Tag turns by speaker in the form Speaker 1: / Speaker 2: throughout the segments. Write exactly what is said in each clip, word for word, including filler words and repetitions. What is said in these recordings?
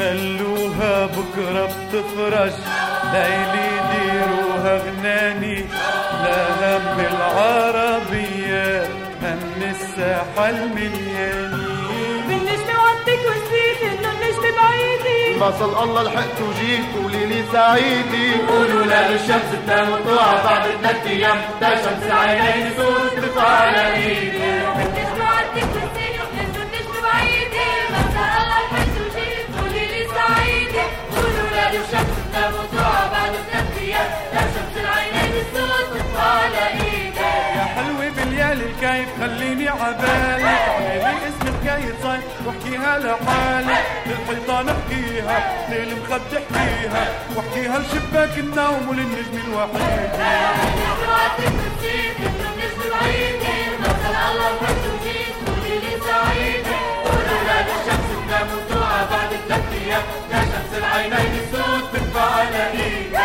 Speaker 1: خلوها بكرة بتفرج، ليلي ديروها غناني، لا هم العربية هم الساحة الملياني.
Speaker 2: بالنجم وعدتك وسيت انه النجم بعيدي،
Speaker 3: ما صل الله لحقت وجيت قولي لي سعيدي.
Speaker 4: قولوا لا للشمس تنام وتطلع بعد ثلاث ايام، تا شمس العينين سود تطلع على ايدي.
Speaker 2: بالنجم وعدتك وسيت انه النجم بعيدي، ما صل الله لحقت وجيت قولي لي سعيدي.
Speaker 4: قولوا لا للشمس تنام وتطلع بعد ثلاث ايام، تا شمس العينين سود تطلع على ايدي.
Speaker 1: يا حلوة بالليالي الكيف خليني عبالك، اعملي اسم حكاية صيف واحكيها لحالك، للحيطان احكيها للمخد احكيها، واحكيها لشباك النوم وللنجم الوحيد.
Speaker 4: بالنجم وعدتك وسيت انه النجم بعيدي، ما صل الله لحقت وجيت قولي لي سعيدي. قولوا لا للشمس تنام وتطلع بعد ثلاث ايام، تا شمس العينين سود تطلع على ايدي.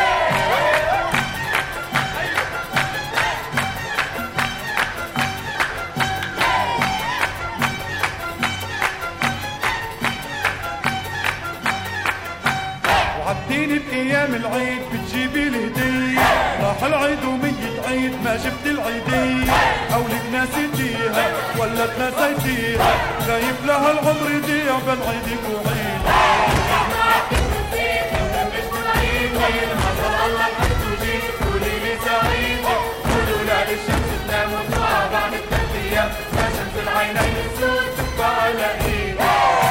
Speaker 1: وعدتيني بأيام العيد بتجيبي لي هدية، راح العيد ومية عيد ما جبت العيدية، قولك ناسيتيها ولا تناسيتيها، خايف لها العمر يضيع بين عيدك وعيد.
Speaker 4: ما شاء الله لحقت وجيت قولي لي سعيدي. قولوا لا للشمس تنام وتطلع بعد ثلاث ايام، تا شمس العينين سود تطلع على ايدي.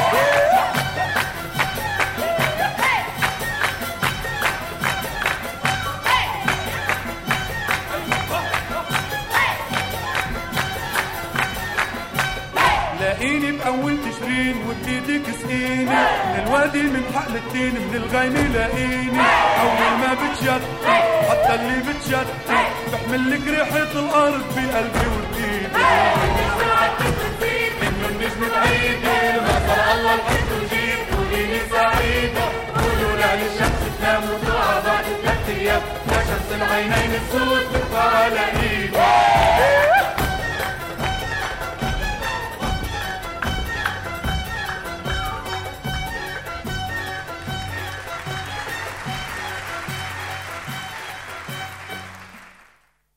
Speaker 1: لاقيني بأول تشرين وبإيدك سقيني، من الوادي من حقل التين من الغيمة لاقيني، أول ما بتشتي حتى اللي بتشتي بحمل لك ريحة الأرض بقلبي وبإيدي.
Speaker 4: إنه النجم بعيدي، ما صار الله لحقت وجيت قولي لي سعيدي. قولوا لا للشمس تنام وتطلع بعد ثلاث أيام، تا شمس العينين السود تطلع على إيدي.